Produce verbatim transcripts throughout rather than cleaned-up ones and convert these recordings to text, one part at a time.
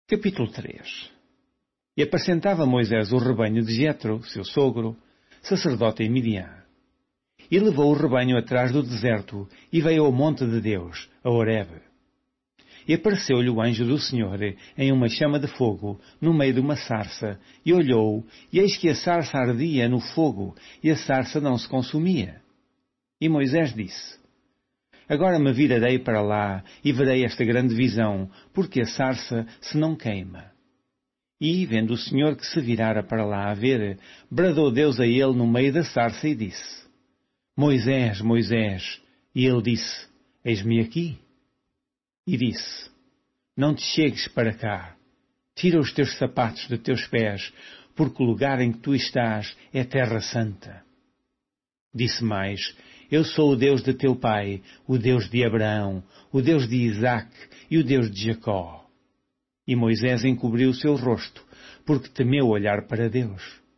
Capítulo três. E apacentava Moisés o rebanho de Jetro, seu sogro, sacerdote em Midian. E levou o rebanho atrás do deserto, e veio ao monte de Deus, a Horebe. E apareceu-lhe o anjo do Senhor, em uma chama de fogo, no meio de uma sarça, e olhou, e eis que a sarça ardia no fogo, e a sarça não se consumia. E Moisés disse: Agora me virarei para lá, e verei esta grande visão, porque a sarça se não queima. E, vendo o Senhor que se virara para lá a ver, bradou Deus a ele no meio da sarça e disse: Moisés, Moisés. E ele disse: Eis-me aqui. E disse: Não te chegues para cá. Tira os teus sapatos de teus pés, porque o lugar em que tu estás é terra santa. Disse mais: Eu sou o Deus de teu pai, o Deus de Abraão, o Deus de Isaque e o Deus de Jacó. E Moisés encobriu o seu rosto, porque temeu olhar para Deus.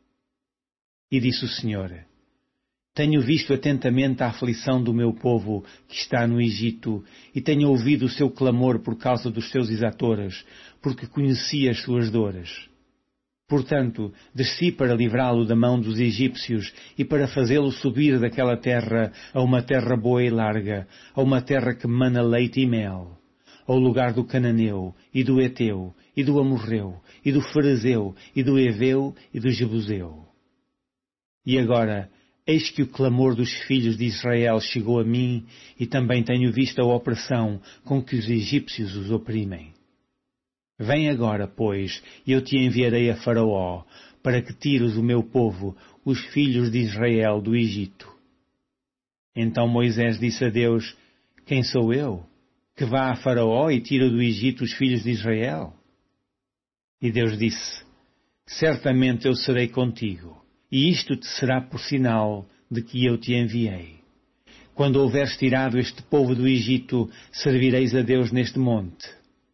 E disse o Senhor: Tenho visto atentamente a aflição do meu povo que está no Egito, e tenho ouvido o seu clamor por causa dos seus exatores, porque conheci as suas dores. Portanto, desci para livrá-lo da mão dos egípcios e para fazê-lo subir daquela terra a uma terra boa e larga, a uma terra que mana leite e mel, ao lugar do Cananeu, e do Eteu, e do Amorreu, e do Ferezeu, e do Eveu, e do Jebuseu. E agora, eis que o clamor dos filhos de Israel chegou a mim, e também tenho visto a opressão com que os egípcios os oprimem. Vem agora, pois, e eu te enviarei a Faraó, para que tires o meu povo, os filhos de Israel, do Egito. Então Moisés disse a Deus: Quem sou eu, que vá a Faraó e tire do Egito os filhos de Israel? E Deus disse: Certamente eu serei contigo, e isto te será por sinal de que eu te enviei. Quando houveres tirado este povo do Egito, servireis a Deus neste monte.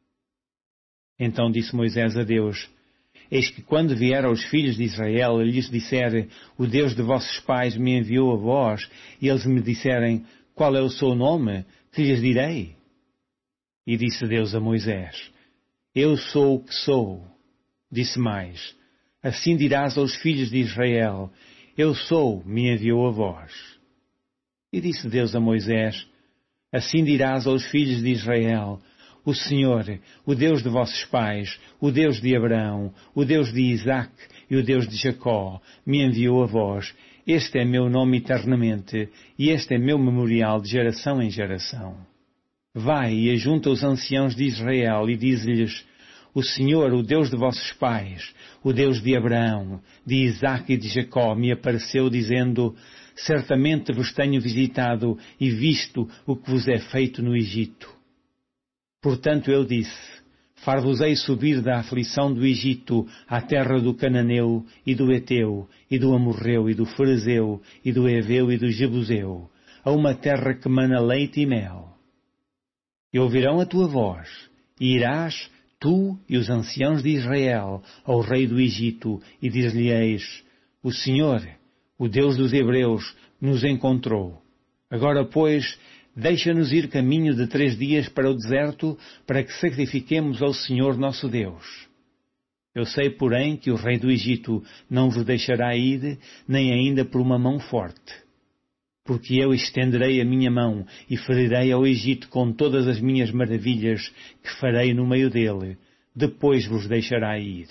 Então disse Moisés a Deus: Eis que quando vier aos filhos de Israel e lhes disser: O Deus de vossos pais me enviou a vós, e eles me disserem: Qual é o seu nome? Que lhes direi? E disse Deus a Moisés: Eu sou o que sou. Disse mais: Assim dirás aos filhos de Israel: Eu sou, me enviou a vós. E disse Deus a Moisés: Assim dirás aos filhos de Israel: O Senhor, o Deus de vossos pais, o Deus de Abraão, o Deus de Isaque e o Deus de Jacó, me enviou a vós. Este é meu nome eternamente, e este é meu memorial de geração em geração. Vai e ajunta os anciãos de Israel e dize-lhes: O Senhor, o Deus de vossos pais, o Deus de Abraão, de Isaque e de Jacó, me apareceu dizendo: Certamente vos tenho visitado e visto o que vos é feito no Egito. Portanto eu disse: Far-vos-ei subir da aflição do Egito à terra do Cananeu, e do Eteu, e do Amorreu, e do Ferezeu, e do Eveu, e do Jebuseu, a uma terra que mana leite e mel. E ouvirão a tua voz, e irás, tu e os anciãos de Israel, ao rei do Egito, e dir-lhe-eis: O Senhor, o Deus dos Hebreus, nos encontrou. Agora, pois, deixa-nos ir caminho de três dias para o deserto, para que sacrifiquemos ao Senhor nosso Deus. Eu sei, porém, que o rei do Egito não vos deixará ir, nem ainda por uma mão forte. Porque eu estenderei a minha mão e ferirei ao Egito com todas as minhas maravilhas que farei no meio dele, depois vos deixará ir.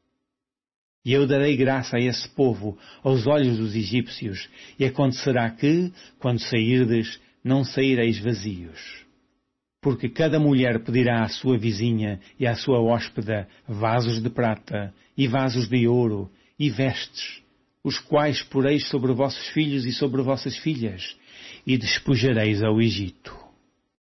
E eu darei graça a esse povo aos olhos dos egípcios, e acontecerá que, quando sairdes, não saireis vazios. Porque cada mulher pedirá à sua vizinha e à sua hóspeda vasos de prata, e vasos de ouro, e vestes, os quais poreis sobre vossos filhos e sobre vossas filhas, e despojareis ao Egito.